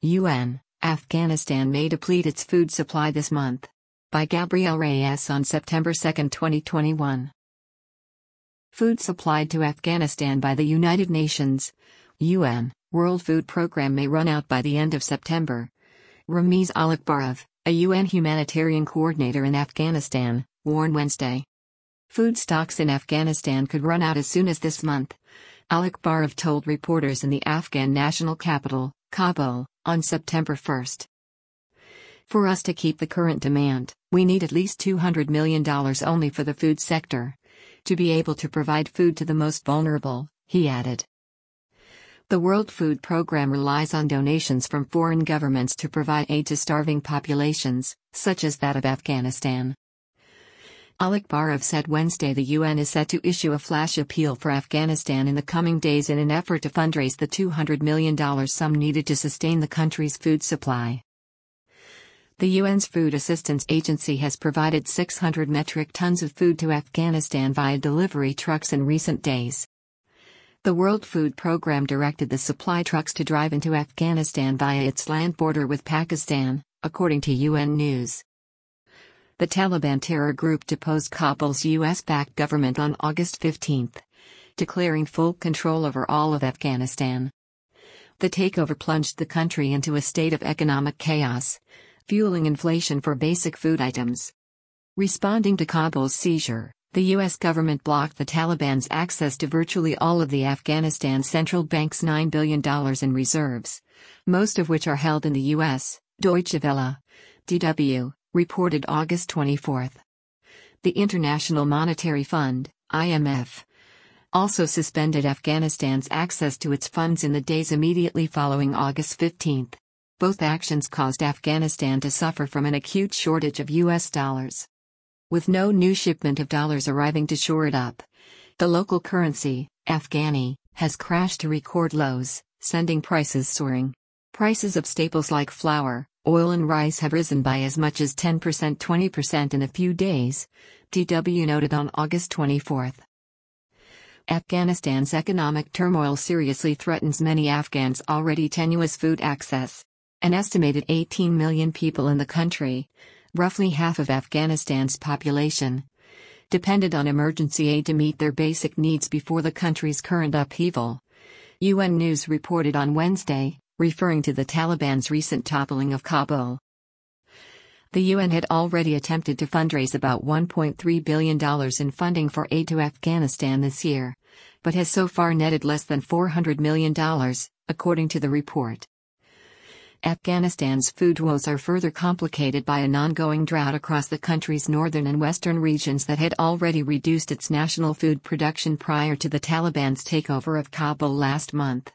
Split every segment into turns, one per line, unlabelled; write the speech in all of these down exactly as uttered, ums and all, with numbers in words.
U N, Afghanistan may deplete its food supply this month. By Gabrielle Reyes on September second, twenty twenty-one. Food supplied to Afghanistan by the United Nations, U N, World Food Programme may run out by the end of September. Ramiz Alakbarov, a U N humanitarian coordinator in Afghanistan, warned Wednesday. Food stocks in Afghanistan could run out as soon as this month, Alakbarov told reporters in the Afghan national capital, Kabul, on September first. For us to keep the current demand, we need at least two hundred million dollars only for the food sector, to be able to provide food to the most vulnerable, he added. The World Food Programme relies on donations from foreign governments to provide aid to starving populations, such as that of Afghanistan. Alakbarov said Wednesday the U N is set to issue a flash appeal for Afghanistan in the coming days in an effort to fundraise the two hundred million dollars sum needed to sustain the country's food supply. The U N's Food Assistance Agency has provided six hundred metric tons of food to Afghanistan via delivery trucks in recent days. The World Food Programme directed the supply trucks to drive into Afghanistan via its land border with Pakistan, according to U N News. The Taliban terror group deposed Kabul's U S-backed government on August fifteenth, declaring full control over all of Afghanistan. The takeover plunged the country into a state of economic chaos, fueling inflation for basic food items. Responding to Kabul's seizure, the U S government blocked the Taliban's access to virtually all of the Afghanistan Central Bank's nine billion dollars in reserves, most of which are held in the U S, Deutsche Welle, D W, reported August twenty-fourth. The International Monetary Fund, I M F, also suspended Afghanistan's access to its funds in the days immediately following August fifteenth. Both actions caused Afghanistan to suffer from an acute shortage of U S dollars. With no new shipment of dollars arriving to shore it up, the local currency, Afghani, has crashed to record lows, sending prices soaring. Prices of staples like flour, oil and rice have risen by as much as ten percent to twenty percent in a few days, D W noted on August twenty-fourth. Afghanistan's economic turmoil seriously threatens many Afghans' already tenuous food access. An estimated eighteen million people in the country, roughly half of Afghanistan's population, depended on emergency aid to meet their basic needs before the country's current upheaval, U N News reported on Wednesday, referring to the Taliban's recent toppling of Kabul. The U N had already attempted to fundraise about one point three billion dollars in funding for aid to Afghanistan this year, but has so far netted less than four hundred million dollars, according to the report. Afghanistan's food woes are further complicated by an ongoing drought across the country's northern and western regions that had already reduced its national food production prior to the Taliban's takeover of Kabul last month.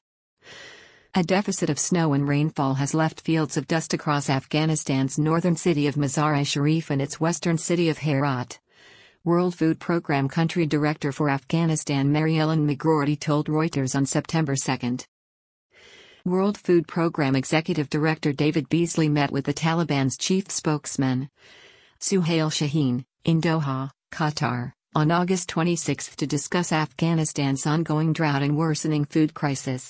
A deficit of snow and rainfall has left fields of dust across Afghanistan's northern city of Mazar-e-Sharif and its western city of Herat. World Food Programme Country Director for Afghanistan Mary Ellen McGroarty told Reuters on September second. World Food Programme Executive Director David Beasley met with the Taliban's chief spokesman, Suhail Shaheen, in Doha, Qatar, on August twenty-sixth to discuss Afghanistan's ongoing drought and worsening food crisis.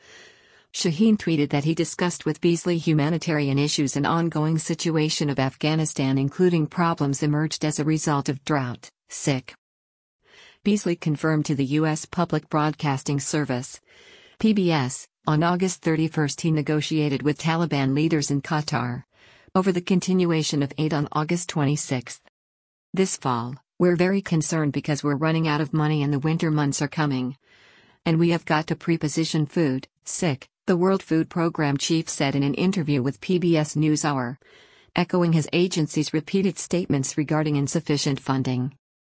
Shaheen tweeted that he discussed with Beasley humanitarian issues and ongoing situation of Afghanistan, including problems emerged as a result of drought, sick. Beasley confirmed to the U S Public Broadcasting Service, P B S, on August thirty-first he negotiated with Taliban leaders in Qatar over the continuation of aid on August twenty-sixth. This fall, we're very concerned because we're running out of money and the winter months are coming. And we have got to pre-position food, sick, the World Food Programme chief said in an interview with P B S NewsHour, echoing his agency's repeated statements regarding insufficient funding.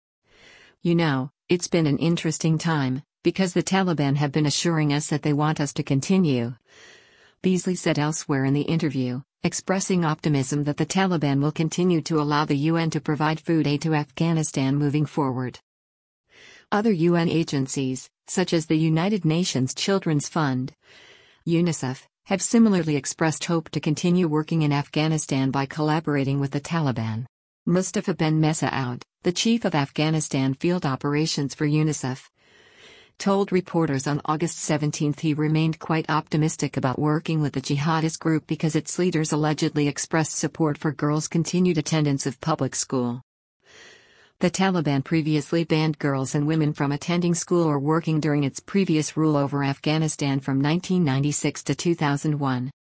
You know, it's been an interesting time, because the Taliban have been assuring us that they want us to continue, Beasley said elsewhere in the interview, expressing optimism that the Taliban will continue to allow the U N to provide food aid to Afghanistan moving forward. Other U N agencies, such as the United Nations Children's Fund, UNICEF, have similarly expressed hope to continue working in Afghanistan by collaborating with the Taliban. Mustafa Ben Messaoud, the chief of Afghanistan Field Operations for UNICEF, told reporters on August seventeenth he remained quite optimistic about working with the jihadist group because its leaders allegedly expressed support for girls' continued attendance of public school. The Taliban previously banned girls and women from attending school or working during its previous rule over Afghanistan from nineteen ninety-six to two thousand one.